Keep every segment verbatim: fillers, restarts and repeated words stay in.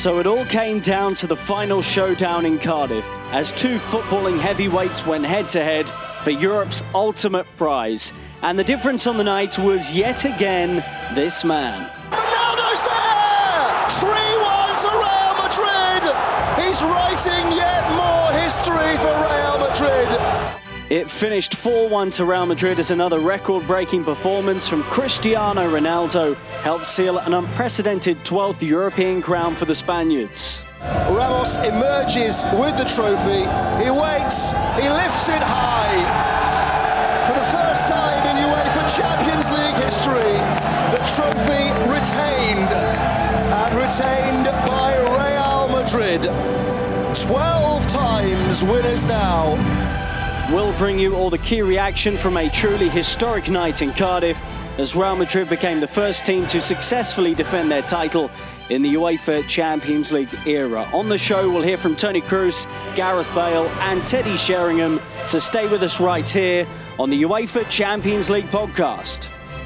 So it all came down to the final showdown in Cardiff as two footballing heavyweights went head-to-head for Europe's ultimate prize. And the difference on the night was yet again this man. Ronaldo's there! three one to Real Madrid! He's writing yet more history for Real Madrid. It finished four one to Real Madrid as another record-breaking performance from Cristiano Ronaldo helped seal an unprecedented twelfth European crown for the Spaniards. Ramos emerges with the trophy. He waits, he lifts it high. For the first time in UEFA Champions League history, the trophy retained, and retained by Real Madrid. twelve times winners now. We'll bring you all the key reaction from a truly historic night in Cardiff as Real Madrid became the first team to successfully defend their title in the UEFA Champions League era. On the show, we'll hear from Toni Kroos, Gareth Bale and Teddy Sheringham. So stay with us right here on the UEFA Champions League podcast.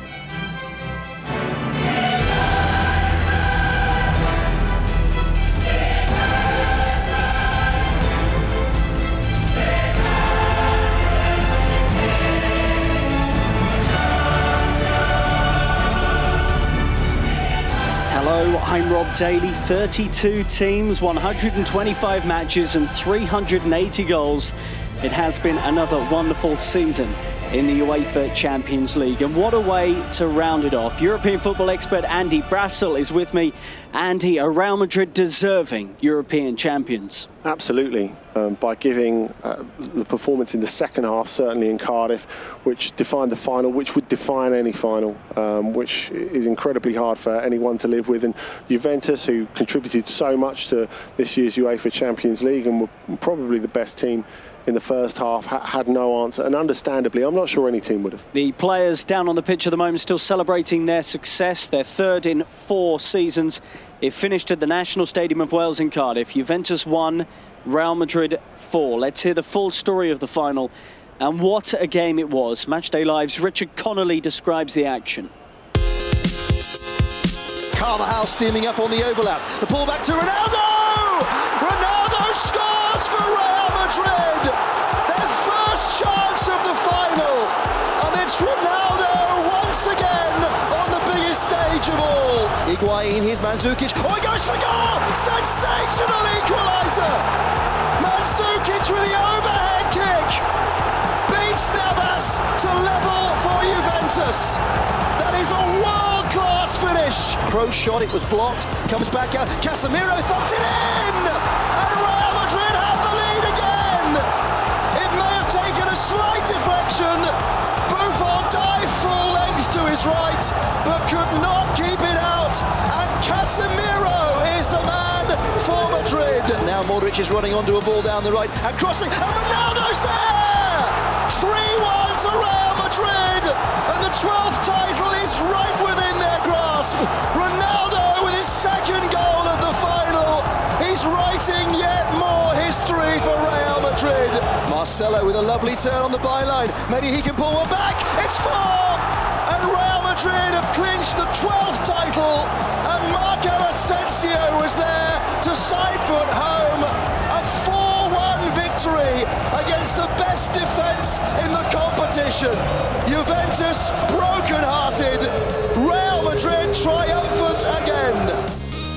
Hello, I'm Rob Daly. thirty-two teams, one hundred twenty-five matches and three hundred eighty goals. It has been another wonderful season in the UEFA Champions League. And what a way to round it off. European football expert Andy Brassell is with me. Andy, are Real Madrid deserving European champions? Absolutely. Um, by giving uh, the performance in the second half, certainly in Cardiff, which defined the final, which would define any final, um, which is incredibly hard for anyone to live with. And Juventus, who contributed so much to this year's UEFA Champions League and were probably the best team in the first half, ha- had no answer. And understandably, I'm not sure any team would have. The players down on the pitch at the moment still celebrating their success, their third in four seasons. It finished at the National Stadium of Wales in Cardiff. Juventus won, Real Madrid four. Let's hear the full story of the final. And what a game it was. Matchday Live's Richard Connolly describes the action. Carvajal steaming up on the overlap. The pull back to Ronaldo! Ronaldo scores for Real Madrid! Their first chance of the final! And it's Ronaldo once again on the biggest stage of all. Higuain, here's Mandzukic. Oh, he goes for goal! Sensational equaliser! Mandzukic with the overhead kick! Beats Navas to level for Juventus. That is a world-class finish. Kroos shot, it was blocked, comes back out. Casemiro thumped it in! And Real Madrid have the lead again! It may have taken a slight deflection. Buffon dived full length to his right, but could not keep it out. And Casemiro is the man for Madrid. Now Modric is running onto a ball down the right and crossing, and Ronaldo's there! three one to Real Madrid, and the twelfth title is right within their grasp. Ronaldo with his second goal of the final. He's writing yet more history for Real Madrid. Marcelo with a lovely turn on the byline. Maybe he can pull one back. It's four! And Real Madrid have clinched the twelfth title. And Marco Asensio was there to side foot home. A four one victory against the best defence in the competition. Juventus broken-hearted. Real Madrid triumphant again.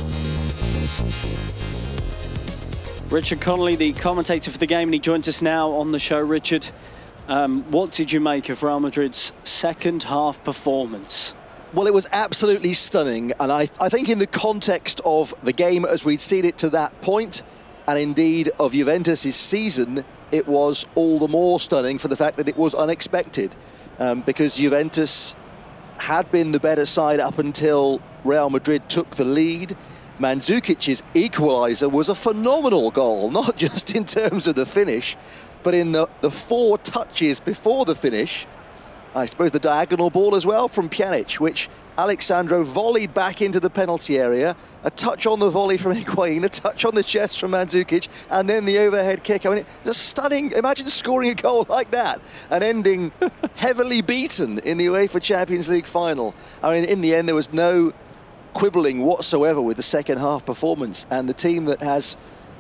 Richard Connolly, the commentator for the game, and he joins us now on the show. Richard, um, what did you make of Real Madrid's second half performance? Well, it was absolutely stunning, and I, I think in the context of the game as we'd seen it to that point, and indeed of Juventus' season, it was all the more stunning for the fact that it was unexpected, um, because Juventus had been the better side up until Real Madrid took the lead. Mandzukic's equaliser was a phenomenal goal, not just in terms of the finish, but in the, the four touches before the finish. I suppose the diagonal ball as well from Pjanic, which Alexandro volleyed back into the penalty area. A touch on the volley from Higuain, a touch on the chest from Mandzukic, and then the overhead kick. I mean, just stunning. Imagine scoring a goal like that and ending heavily beaten in the UEFA Champions League final. I mean, in the end, there was no quibbling whatsoever with the second half performance, and the team that has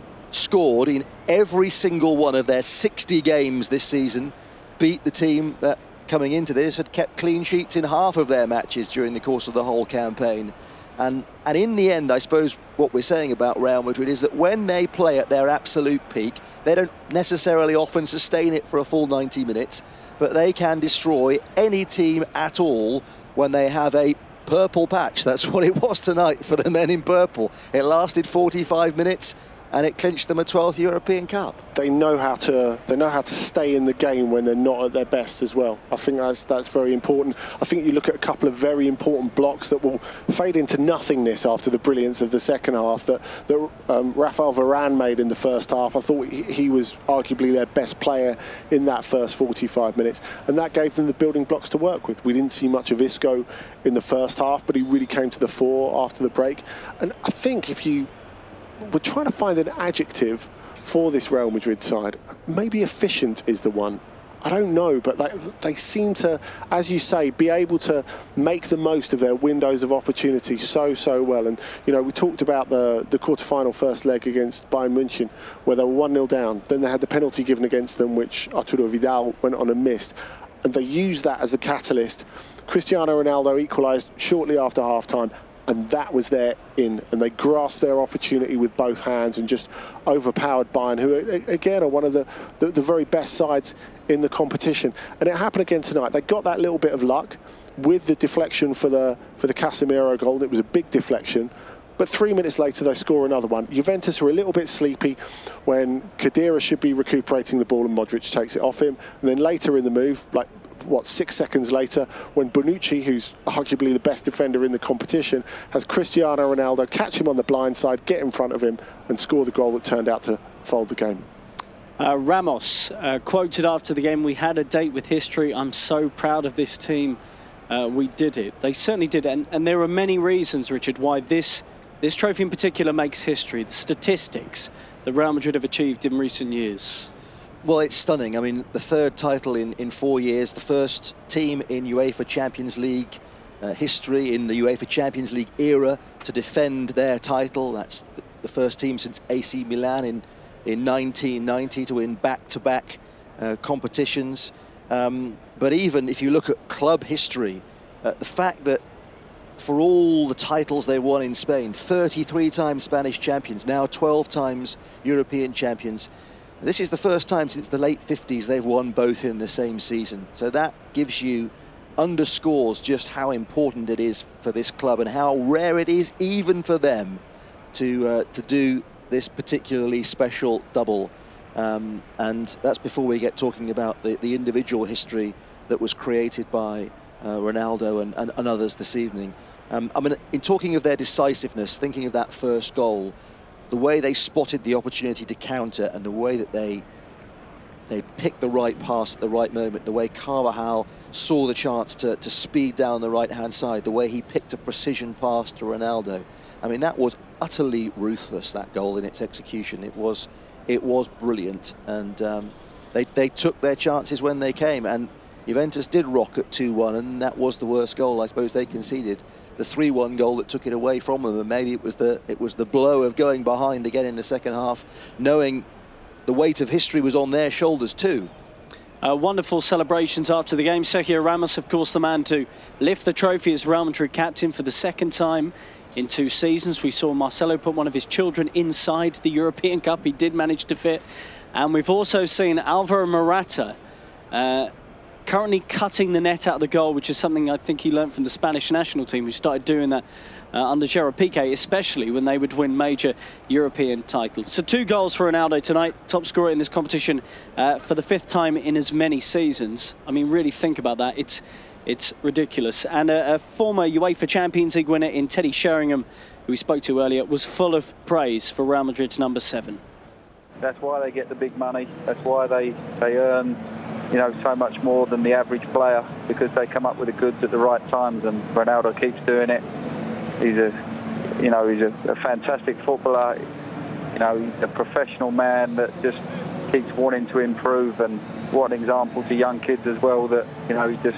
scored in every single one of their sixty games this season beat the team that, coming into this, had kept clean sheets in half of their matches during the course of the whole campaign. And, and in the end, I suppose what we're saying about Real Madrid is that when they play at their absolute peak, they don't necessarily often sustain it for a full ninety minutes, but they can destroy any team at all when they have a purple patch. That's what it was tonight for the men in purple. It lasted forty-five minutes and it clinched them a twelfth European Cup. They know how to they know how to stay in the game when they're not at their best as well. I think that's that's very important. I think you look at a couple of very important blocks that will fade into nothingness after the brilliance of the second half that, that um, Rafael Varane made in the first half. I thought he, he was arguably their best player in that first forty-five minutes, and that gave them the building blocks to work with. We didn't see much of Isco in the first half, but he really came to the fore after the break. And I think if you we're trying to find an adjective for this Real Madrid side, maybe efficient is the one. I don't know, but they, they seem to, as you say, be able to make the most of their windows of opportunity so, so well. And, you know, we talked about the, the quarter-final first leg against Bayern München, where they were one nil down. Then they had the penalty given against them, which Arturo Vidal went on and missed. And they used that as a catalyst. Cristiano Ronaldo equalised shortly after half-time, and that was their in, and they grasped their opportunity with both hands and just overpowered Bayern, who again are one of the, the, the very best sides in the competition. And it happened again tonight. They got that little bit of luck with the deflection for the for the Casemiro goal. It was a big deflection, but three minutes later they score another one. Juventus were a little bit sleepy when Khedira should be recuperating the ball and Modric takes it off him. And then later in the move, like what, six seconds later, when Bonucci, who's arguably the best defender in the competition, has Cristiano Ronaldo catch him on the blind side, get in front of him and score the goal that turned out to fold the game. Uh, Ramos uh, quoted after the game, "We had a date with history. I'm so proud of this team. Uh, we did it." They certainly did. And, and there are many reasons, Richard, why this, this trophy in particular makes history. The statistics that Real Madrid have achieved in recent years. Well, it's stunning. I mean, the third title in, in four years, the first team in UEFA Champions League uh, history, in the UEFA Champions League era, to defend their title. That's the, the first team since A C Milan in, in nineteen ninety to win back-to-back uh, competitions. Um, but even if you look at club history, uh, the fact that for all the titles they won in Spain, thirty-three times Spanish champions, now twelve times European champions, this is the first time since the late fifties they've won both in the same season. So that gives you, underscores just how important it is for this club and how rare it is even for them to uh, to do this particularly special double. Um, and that's before we get talking about the, the individual history that was created by uh, Ronaldo and, and, and others this evening. Um, I mean, in talking of their decisiveness, thinking of that first goal, the way they spotted the opportunity to counter and the way that they they picked the right pass at the right moment, the way Carvajal saw the chance to, to speed down the right-hand side, the way he picked a precision pass to Ronaldo. I mean, that was utterly ruthless, that goal in its execution. It was it was brilliant, and um, they, they took their chances when they came, and Juventus did rock at two one, and that was the worst goal I suppose they conceded. The three one goal that took it away from them, and maybe it was the it was the blow of going behind again in the second half, knowing the weight of history was on their shoulders too. Uh, wonderful celebrations after the game. Sergio Ramos, of course, the man to lift the trophy as Real Madrid captain for the second time in two seasons. We saw Marcelo put one of his children inside the European Cup. He did manage to fit. And we've also seen Alvaro Morata uh, currently cutting the net out of the goal, which is something I think he learned from the Spanish national team, who started doing that uh, under Gerard Piqué, especially when they would win major European titles. So two goals for Ronaldo tonight, top scorer in this competition uh, for the fifth time in as many seasons. I mean, really think about that. It's it's ridiculous. And a, a former UEFA Champions League winner in Teddy Sheringham, who we spoke to earlier, was full of praise for Real Madrid's number seven. That's why they get the big money. That's why they, they earn, you know, so much more than the average player, because they come up with the goods at the right times, and Ronaldo keeps doing it. He's a, you know, he's a, a fantastic footballer. You know, he's a professional man that just keeps wanting to improve, and what an example to young kids as well, that, you know, he's just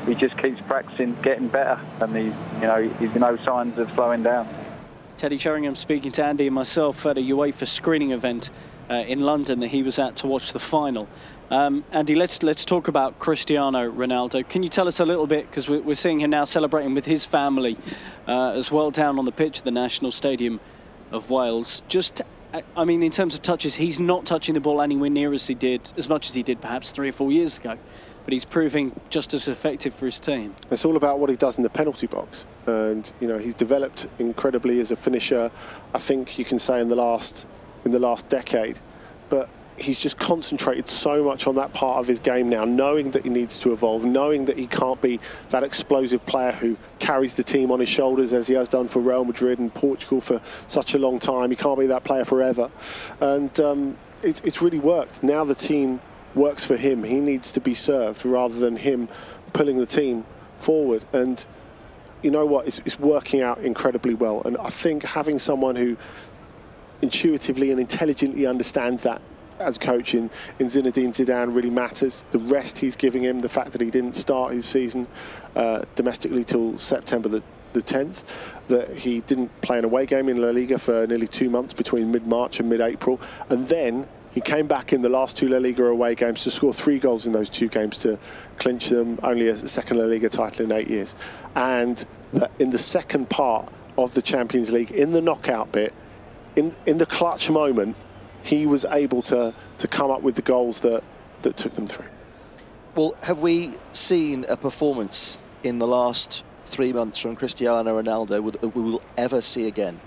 he just keeps practicing, getting better, and he's, you know, he's no signs of slowing down. Teddy Sheringham speaking to Andy and myself at a UEFA screening event uh, in London that he was at to watch the final. Um, Andy, let's let's talk about Cristiano Ronaldo. Can you tell us a little bit, because we're, we're seeing him now celebrating with his family uh, as well down on the pitch at the National Stadium of Wales. Just, I mean, in terms of touches, he's not touching the ball anywhere near as he did, as much as he did perhaps three or four years ago. But he's proving just as effective for his team. It's all about what he does in the penalty box. And, you know, he's developed incredibly as a finisher, I think you can say, in the last in the last decade. But he's just concentrated so much on that part of his game now, knowing that he needs to evolve, knowing that he can't be that explosive player who carries the team on his shoulders as he has done for Real Madrid and Portugal for such a long time. He can't be that player forever. And um, it's, it's really worked. Now the team works for him. He needs to be served rather than him pulling the team forward. And you know what? It's, it's working out incredibly well. And I think having someone who intuitively and intelligently understands that as coach in, in Zinedine Zidane really matters. The rest he's giving him, the fact that he didn't start his season uh, domestically till September the, the tenth, that he didn't play an away game in La Liga for nearly two months between mid-March and mid-April, and then he came back in the last two La Liga away games to score three goals in those two games to clinch them, only a second La Liga title in eight years. And that in the second part of the Champions League, in the knockout bit, in, in the clutch moment, he was able to, to come up with the goals that, that took them through. Well, have we seen a performance in the last three months from Cristiano Ronaldo that we will ever see again?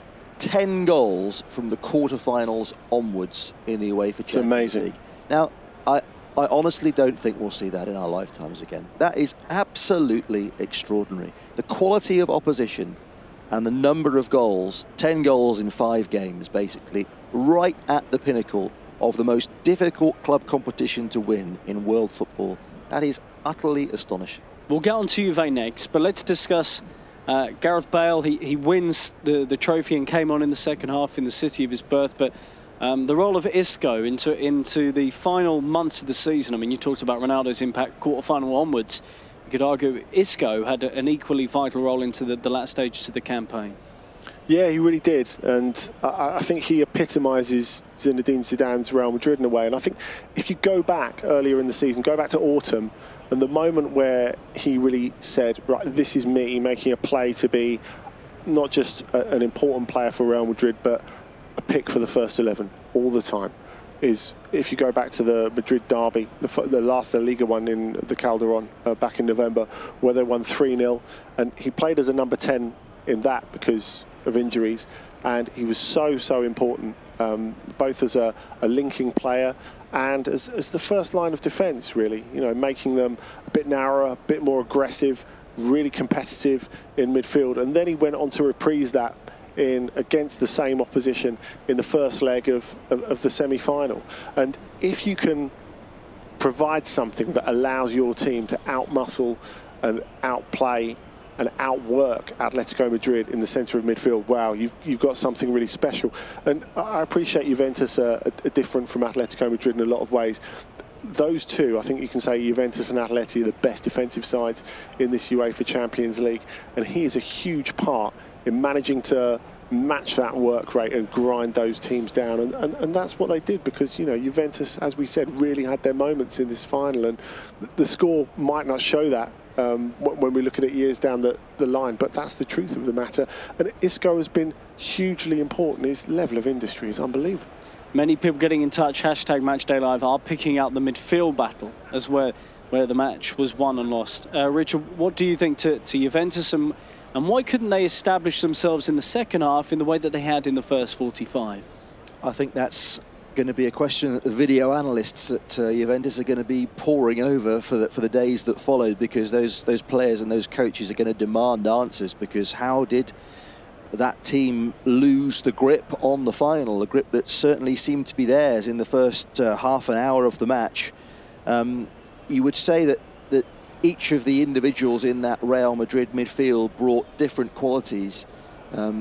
Ten goals from the quarterfinals onwards in the UEFA Champions amazing. League. Now, I, I honestly don't think we'll see that in our lifetimes again. That is absolutely extraordinary. The quality of opposition and the number of goals, ten goals in five games, basically, right at the pinnacle of the most difficult club competition to win in world football. That is utterly astonishing. We'll get on to Juve next, but let's discuss uh, Gareth Bale. He, he wins the, the trophy and came on in the second half in the city of his birth, but um, the role of Isco into, into the final months of the season, I mean, you talked about Ronaldo's impact quarter-final onwards. You could argue Isco had an equally vital role into the, the last stages of the campaign. Yeah, he really did, and I, I think he epitomises Zinedine Zidane's Real Madrid in a way. And I think if you go back earlier in the season, go back to autumn, and the moment where he really said, right, this is me, making a play to be not just a, an important player for Real Madrid, but a pick for the first eleven all the time, is if you go back to the Madrid derby, the, the last La Liga one in the Calderon uh, back in November, where they won three nil, and he played as a number ten in that because of injuries, and he was so, so important, um, both as a, a linking player and as, as the first line of defence, really, you know, making them a bit narrower, a bit more aggressive, really competitive in midfield. And then he went on to reprise that in against the same opposition in the first leg of, of, of the semi-final. And if you can provide something that allows your team to outmuscle and outplay and outwork Atletico Madrid in the centre of midfield, wow, you've you've got something really special. And I appreciate Juventus are, are different from Atletico Madrid in a lot of ways. Those two, I think you can say Juventus and Atleti are the best defensive sides in this UEFA Champions League, and he is a huge part in managing to match that work rate and grind those teams down, and, and, and that's what they did, because, you know, Juventus, as we said, really had their moments in this final, and the score might not show that um, when we look at it years down the, the line, but that's the truth of the matter. And Isco has been hugely important. His level of industry is unbelievable. Many people getting in touch, hashtag MatchDayLive, are picking out the midfield battle as where, where the match was won and lost. Uh, Richard, what do you think to, to Juventus, and, and why couldn't they establish themselves in the second half in the way that they had in the first forty-five? I think that's going to be a question that the video analysts at uh, Juventus are going to be poring over for the, for the days that followed, because those those players and those coaches are going to demand answers, because how did that team lose the grip on the final, the grip that certainly seemed to be theirs in the first uh, half an hour of the match? Um, you would say that, that each of the individuals in that Real Madrid midfield brought different qualities. Um,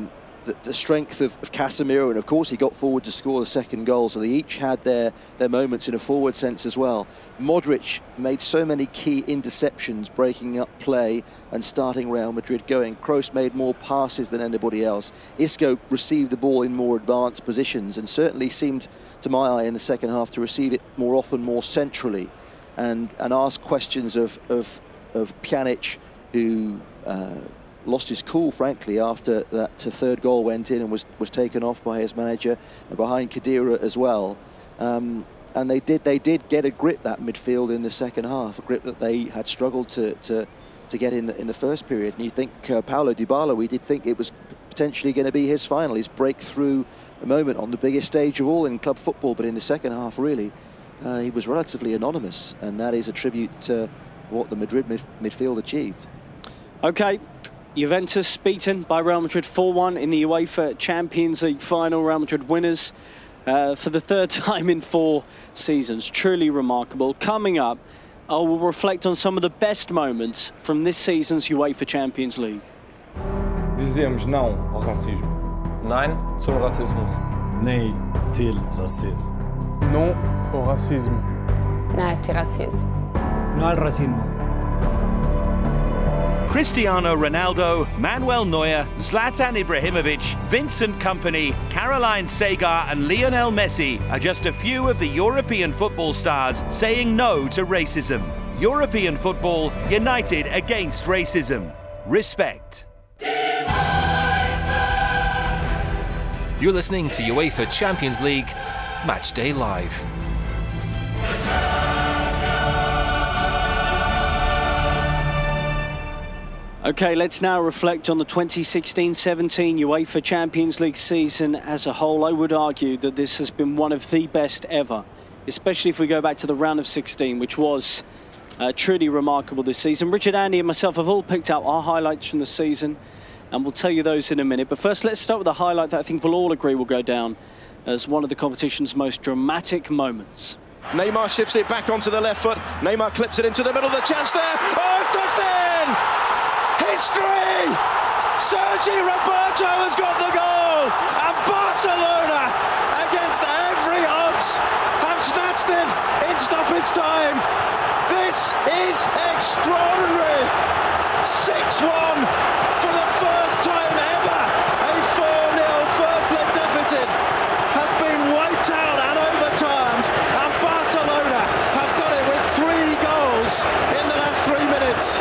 the, the strength of, of Casemiro, and of course he got forward to score the second goal, so they each had their, their moments in a forward sense as well. Modric made so many key interceptions, breaking up play and starting Real Madrid going. Kroos made more passes than anybody else. Isco received the ball in more advanced positions and certainly seemed, to my eye in the second half, to receive it more often, more centrally, and, and ask questions of, of, of Pjanic, who uh, lost his cool, frankly, after that third goal went in and was, was taken off by his manager, and behind Khedira as well. Um, and they did they did get a grip, that midfield, in the second half, a grip that they had struggled to to, to get in the, in the first period. And you think uh, Paulo Dybala, we did think it was potentially going to be his final, his breakthrough moment on the biggest stage of all in club football, but in the second half, really, uh, he was relatively anonymous, and that is a tribute to what the Madrid mid midfield achieved. Okay, Juventus beaten by Real Madrid four one in the UEFA Champions League final. Real Madrid winners uh, for the third time in four seasons. Truly remarkable. Coming up, I will reflect on some of the best moments from this season's UEFA Champions League. Dizemos não ao racismo. Nein zum Rassismus. Nej till rasism. Non au racisme. Nej till rasism. No al racismo. Cristiano Ronaldo, Manuel Neuer, Zlatan Ibrahimovic, Vincent Kompany, Caroline Segar and Lionel Messi are just a few of the European football stars saying no to racism. European football united against racism. Respect. You're listening to UEFA Champions League Matchday Live. Okay, let's now reflect on the twenty sixteen seventeen UEFA Champions League season as a whole. I would argue that this has been one of the best ever, especially if we go back to the round of sixteen, which was uh, truly remarkable this season. Richard, Andy and myself have all picked out our highlights from the season, and we'll tell you those in a minute. But first, let's start with a highlight that I think we'll all agree will go down as one of the competition's most dramatic moments. Neymar shifts it back onto the left foot. Neymar clips it into the middle of the chance there. Oh, it's touched in! History! Sergi Roberto has got the goal, and Barcelona, against every odds, have snatched it in stoppage time. This is extraordinary. six one for the first time ever. A four nil first leg deficit has been wiped out and overturned, and Barcelona have done it with three goals in the last three minutes.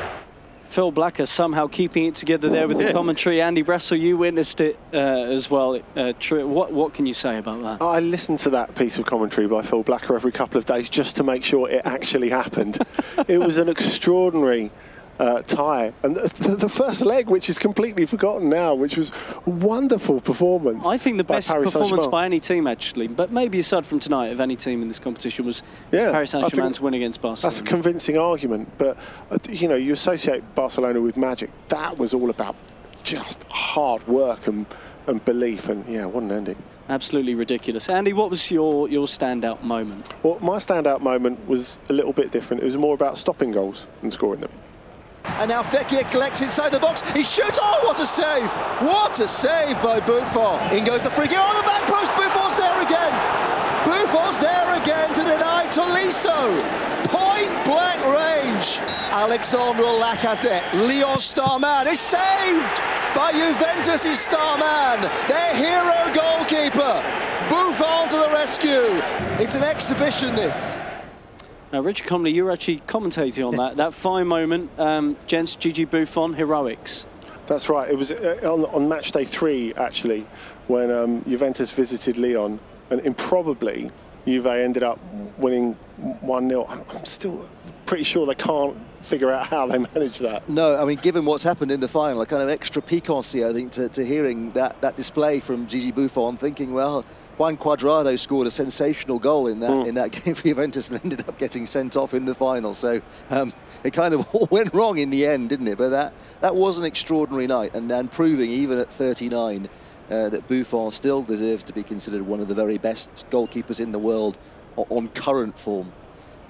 Phil Blacker somehow keeping it together there with the commentary. Andy Brassel, you witnessed it uh, as well. Uh, true. What, what can you say about that? I listen to that piece of commentary by Phil Blacker every couple of days just to make sure it actually happened. It was an extraordinary uh, tie. And the, the first leg, which is completely forgotten now, which was a wonderful performance. I think the best Paris performance by any team, actually, but maybe aside from tonight, of any team in this competition, was yeah, Paris Saint-Germain's win against Barcelona. That's a convincing argument, but uh, you know, you associate Barcelona with magic. That was all about just hard work and, and belief, and yeah, what an ending. Absolutely ridiculous. Andy, what was your, your standout moment? Well, my standout moment was a little bit different. It was more about stopping goals than scoring them. And now Fekir collects inside the box. He shoots. Oh, what a save! What a save by Buffon. In goes the free kick. Oh, the back post. Buffon's there again. Buffon's there again to deny Tolisso. Point blank range. Alexandre Lacazette, Lyon's star man, is saved by Juventus' star man, their hero goalkeeper. Buffon to the rescue. It's an exhibition, this. Now, Richard Comley, you were actually commentating on that. That fine moment, um, gents, Gigi Buffon, heroics. That's right. It was uh, on, on match day three, actually, when um, Juventus visited Lyon, and improbably, Juve ended up winning one nil. I'm, I'm still pretty sure they can't figure out how they managed that. No, I mean, given what's happened in the final, a kind of extra piquancy, I think, to, to hearing that, that display from Gigi Buffon, thinking, well, Juan Cuadrado scored a sensational goal in that mm. in that game for Juventus and ended up getting sent off in the final. So um, it kind of all went wrong in the end, didn't it? But that that was an extraordinary night, and, and proving even at thirty-nine uh, that Buffon still deserves to be considered one of the very best goalkeepers in the world on current form.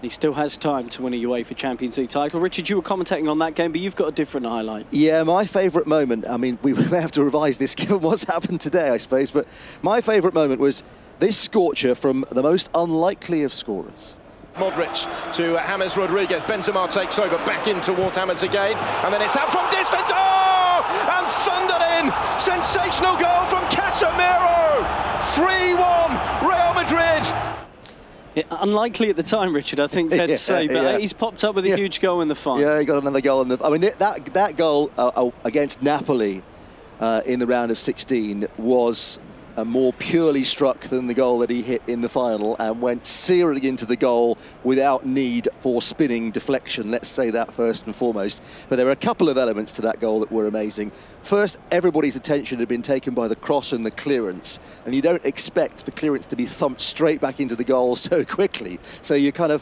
He still has time to win a UEFA Champions League title. Richard, you were commentating on that game, but you've got a different highlight. Yeah, my favourite moment, I mean, we may have to revise this given what's happened today, I suppose, but my favourite moment was this scorcher from the most unlikely of scorers. Modric to James Rodriguez. Benzema takes over, back in towards James again, and then it's out from distance. Oh! And thundered in. Sensational goal from Casemiro. three one, Real Madrid. Yeah, unlikely at the time, Richard, I think fair yeah, to say, but yeah. he's popped up with a yeah. huge goal in the final. Yeah, he got another goal in the. I mean, that that goal uh, against Napoli uh, in the round of sixteen was uh, more purely struck than the goal that he hit in the final, and went searing into the goal without need for spinning deflection. Let's say that first and foremost. But there are a couple of elements to that goal that were amazing. First, everybody's attention had been taken by the cross and the clearance, and you don't expect the clearance to be thumped straight back into the goal so quickly. So you're kind of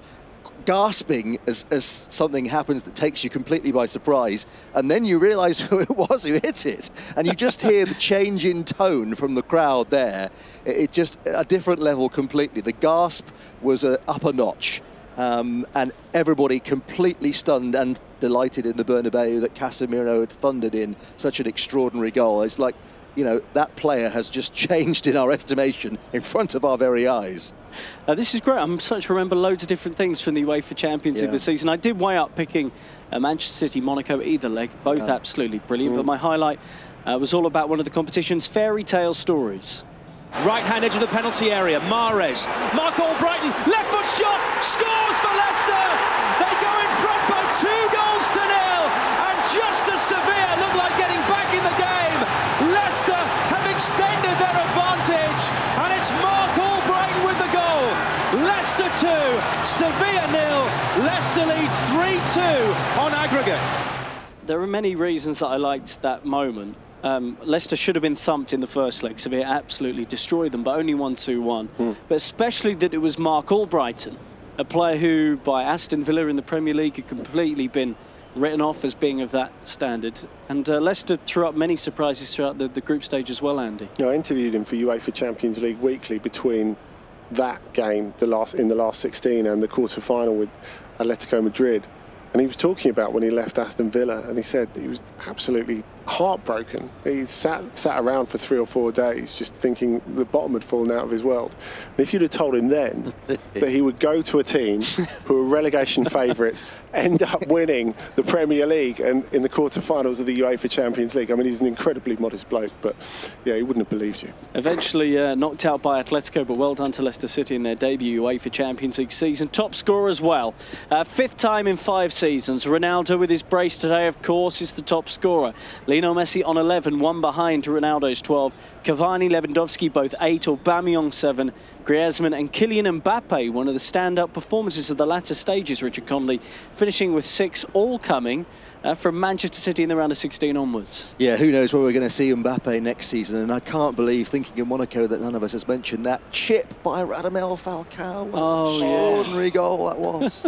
gasping as, as something happens that takes you completely by surprise, and then you realise who it was who hit it, and you just hear the change in tone from the crowd there. It, it's just a different level completely. The gasp was uh, up a notch, um, and everybody completely stunned and delighted in the Bernabeu that Casemiro had thundered in such an extraordinary goal. It's like, you know, that player has just changed in our estimation in front of our very eyes. Uh, this is great. I'm starting to remember loads of different things from the UEFA Champions League yeah. this season. I did weigh up picking uh, Manchester City, Monaco, either leg, both yeah. absolutely brilliant. Mm. But my highlight uh, was all about one of the competition's fairy tale stories. Right-hand edge of the penalty area, Mahrez. Mark Albrighton, left foot shot, scores for Leicester! They go in front by two goals to nil, and just as Sevilla look like getting back in the game, Leicester have extended their advantage, and it's Mark Albrighton with the goal. Leicester two, Sevilla nil, Leicester lead three two on aggregate. There are many reasons that I liked that moment. Um, Leicester should have been thumped in the first leg. Sevilla absolutely destroyed them, but only won two one. Mm. But especially that it was Mark Albrighton, a player who, by Aston Villa in the Premier League, had completely been written off as being of that standard. And uh, Leicester threw up many surprises throughout the, the group stage as well, Andy. Yeah, I interviewed him for UEFA Champions League Weekly between that game, the last in the last sixteen, and the quarter-final with Atletico Madrid. And he was talking about when he left Aston Villa, and he said he was absolutely heartbroken. He sat sat around for three or four days just thinking the bottom had fallen out of his world. And if you'd have told him then that he would go to a team who are relegation favourites, end up winning the Premier League and in the quarter-finals of the UEFA Champions League, I mean, he's an incredibly modest bloke, but yeah, he wouldn't have believed you. Eventually uh, knocked out by Atletico, but well done to Leicester City in their debut UEFA Champions League season. Top scorer as well. Uh, fifth time in five seasons. Ronaldo with his brace today, of course, is the top scorer. Lionel Messi on eleven, one behind Ronaldo's twelve. Cavani, Lewandowski, both eight. Aubameyang, seven. Griezmann and Kylian Mbappe, one of the stand-up performances of the latter stages, Richard Conley, finishing with six, all coming uh, from Manchester City in the round of sixteen onwards. Yeah, who knows where we're going to see Mbappe next season. And I can't believe, thinking of Monaco, that none of us has mentioned that chip by Radamel Falcao. What oh, an extraordinary yeah. goal that was.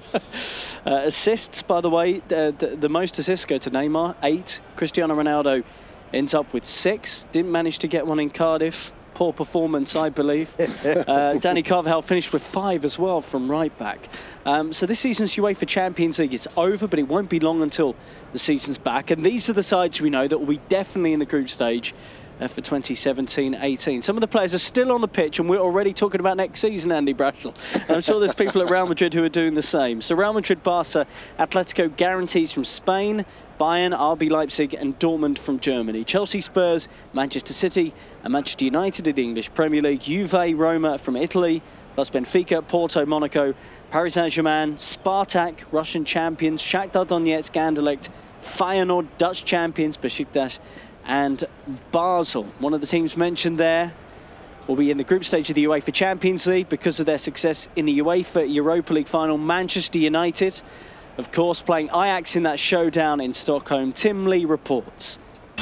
uh, assists, by the way, uh, the, the most assists go to Neymar, eight. Cristiano Ronaldo ends up with six. Didn't manage to get one in Cardiff. Poor performance, I believe. uh, Danny Carvajal finished with five as well from right back. Um, so this season's UEFA Champions League is over, but it won't be long until the season's back. And these are the sides we know that will be definitely in the group stage uh, for twenty seventeen eighteen. Some of the players are still on the pitch, and we're already talking about next season, Andy Bradshaw. And I'm sure there's people at Real Madrid who are doing the same. So Real Madrid, Barca, Atletico guarantees from Spain, Bayern, R B Leipzig and Dortmund from Germany. Chelsea, Spurs, Manchester City and Manchester United in the English Premier League. Juve, Roma from Italy, plus Benfica, Porto, Monaco, Paris Saint-Germain, Spartak, Russian champions, Shakhtar Donetsk, Anderlecht, Feyenoord, Dutch champions, Besiktas and Basel. One of the teams mentioned there will be in the group stage of the UEFA Champions League because of their success in the UEFA Europa League final. Manchester United, of course, playing Ajax in that showdown in Stockholm. Tim Lee reports.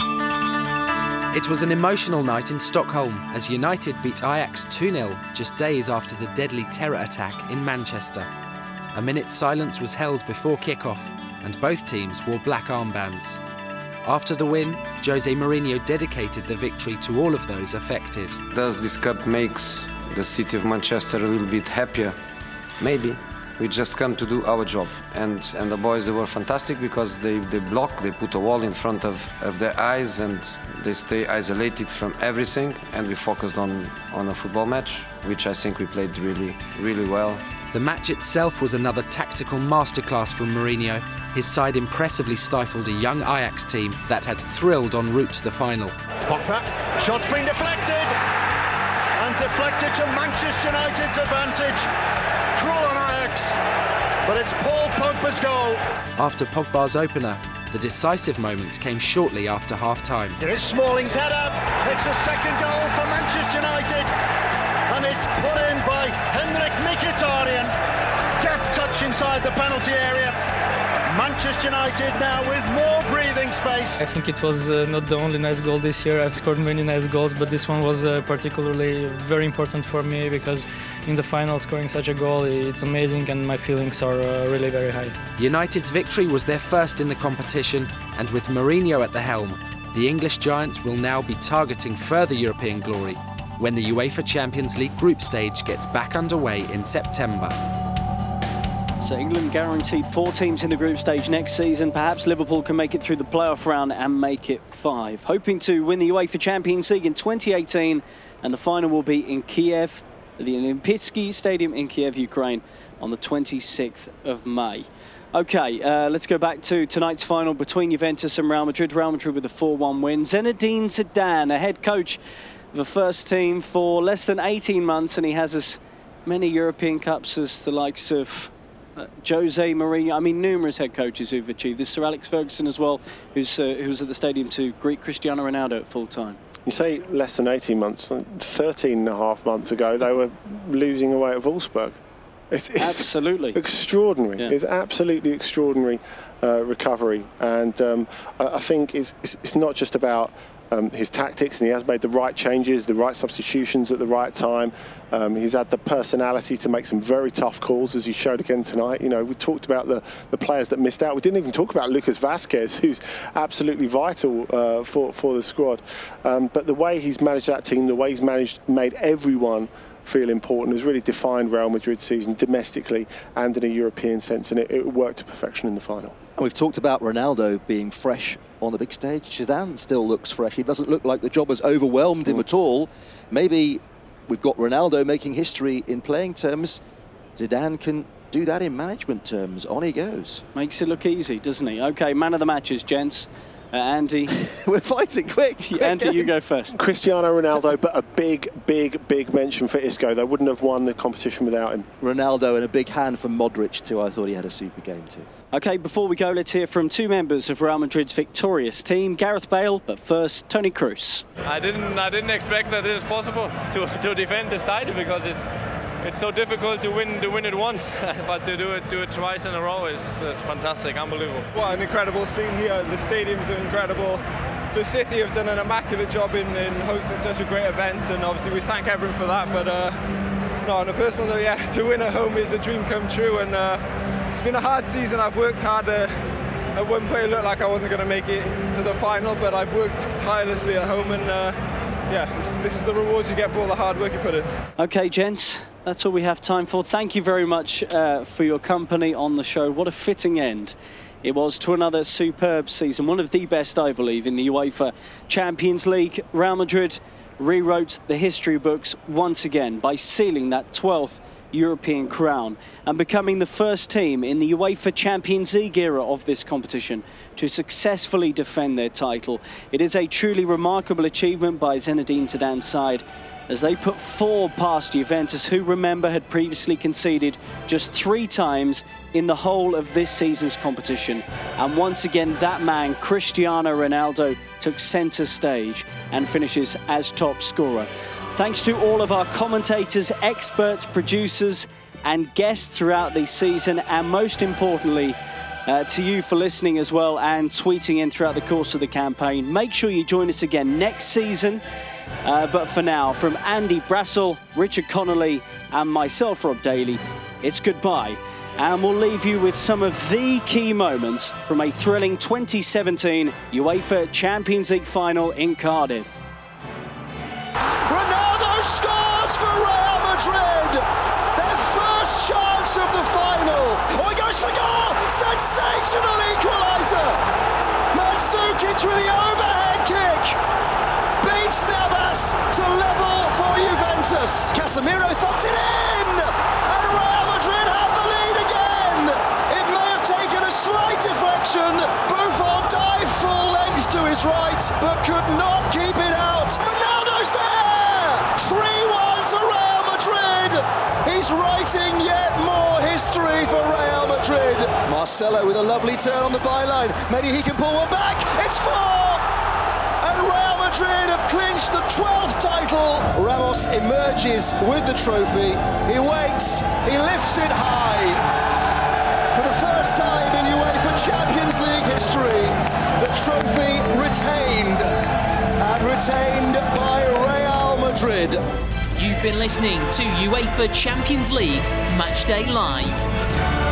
It was an emotional night in Stockholm as United beat Ajax two nil just days after the deadly terror attack in Manchester. A minute's silence was held before kick-off and both teams wore black armbands. After the win, Jose Mourinho dedicated the victory to all of those affected. Does this cup makes the city of Manchester a little bit happier? Maybe. We just come to do our job. And and the boys, they were fantastic because they, they block, they put a wall in front of, of their eyes and they stay isolated from everything. And we focused on, on a football match, which I think we played really, really well. The match itself was another tactical masterclass from Mourinho. His side impressively stifled a young Ajax team that had thrilled en route to the final. Pogba, shot's been deflected, and deflected to Manchester United's advantage. Cruel on Ajax, but it's Paul Pogba's goal. After Pogba's opener, the decisive moment came shortly after half-time. There is Smalling's header. It's a second goal for Manchester United, and it's put in by Henrik Mkhitaryan. Deft touch inside the penalty area. Manchester United now with more breathing space. I think it was uh, not the only nice goal this year. I've scored many nice goals, but this one was uh, particularly very important for me because in the final scoring such a goal, it's amazing and my feelings are uh, really very high. United's victory was their first in the competition, and with Mourinho at the helm, the English Giants will now be targeting further European glory when the UEFA Champions League group stage gets back underway in September. So England guaranteed four teams in the group stage next season. Perhaps Liverpool can make it through the playoff round and make it five. Hoping to win the UEFA Champions League in twenty eighteen, and the final will be in Kiev, at the Olympijski Stadium in Kiev, Ukraine, on the twenty-sixth of May. OK, uh, let's go back to tonight's final between Juventus and Real Madrid. Real Madrid with a four one win. Zinedine Zidane, a head coach of the first team for less than eighteen months, and he has as many European Cups as the likes of Uh, Jose Mourinho. I mean, numerous head coaches who've achieved this. Sir Alex Ferguson as well, who's uh, who was at the stadium to greet Cristiano Ronaldo at full time. You say less than eighteen months, thirteen and a half months ago, they were losing away at Wolfsburg. It's, it's absolutely extraordinary. Yeah. It's absolutely extraordinary uh, recovery, and um, I, I think it's, it's, it's not just about Um, his tactics, and he has made the right changes, the right substitutions at the right time. Um, he's had the personality to make some very tough calls, as he showed again tonight. You know, we talked about the, the players that missed out. We didn't even talk about Lucas Vazquez, who's absolutely vital uh, for, for the squad. Um, but the way he's managed that team, the way he's managed, made everyone feel important, has really defined Real Madrid's season domestically and in a European sense, and it, it worked to perfection in the final. And we've talked about Ronaldo being fresh on the big stage. Zidane still looks fresh. He doesn't look like the job has overwhelmed him at all. Maybe we've got Ronaldo making history in playing terms. Zidane can do that in management terms. On he goes. Makes it look easy, doesn't he? OK, man of the matches, gents. Uh, Andy. We're fighting quick. quick Andy, you go first. Cristiano Ronaldo, but a big, big, big mention for Isco. They wouldn't have won the competition without him. Ronaldo, and a big hand from Modric too. I thought he had a super game too. OK, before we go, let's hear from two members of Real Madrid's victorious team. Gareth Bale, but first, Toni Kroos. I didn't, I didn't expect that it is possible to, to defend this title because it's it's so difficult to win to win it once, but to do it do it twice in a row is, is fantastic, unbelievable. What an incredible scene here. The stadiums are incredible. The city have done an immaculate job in, in hosting such a great event, and obviously we thank everyone for that. But uh, no, on a personal note, yeah, to win at home is a dream come true, and uh, it's been a hard season. I've worked hard. Uh, at one point it looked like I wasn't going to make it to the final, but I've worked tirelessly at home, and uh, yeah, this, this is the rewards you get for all the hard work you put in. OK, gents, that's all we have time for. Thank you very much uh, for your company on the show. What a fitting end it was to another superb season. One of the best, I believe, in the UEFA Champions League. Real Madrid rewrote the history books once again by sealing that twelfth European crown and becoming the first team in the UEFA Champions League era of this competition to successfully defend their title. It is a truly remarkable achievement by Zinedine Zidane's side, as they put four past Juventus, who, remember, had previously conceded just three times in the whole of this season's competition. And once again, that man, Cristiano Ronaldo, took centre stage and finishes as top scorer. Thanks to all of our commentators, experts, producers and guests throughout the season, and most importantly, uh, to you for listening as well and tweeting in throughout the course of the campaign. Make sure you join us again next season. Uh, but for now, from Andy Brassel, Richard Connolly and myself, Rob Daly, it's goodbye. And we'll leave you with some of the key moments from a thrilling twenty seventeen UEFA Champions League final in Cardiff. Ronaldo scores for Real Madrid! Their first chance of the final! sensational equaliser. Mandzukic with the overhead kick beats Navas to level for Juventus. Casemiro thumped it in, and Real Madrid have the lead again. It may have taken a slight deflection. Buffon dived full length to his right, but could not keep it out. Ronaldo's there! three one to Real Madrid. He's writing yet more history for Real Madrid. Marcelo with a lovely turn on the byline. Maybe he can pull one back. It's four! And Real Madrid have clinched the twelfth title. Ramos emerges with the trophy. He waits, he lifts it high. For the first time in UEFA Champions League history, the trophy retained, and retained by Real Madrid. You've been listening to UEFA Champions League Matchday Live.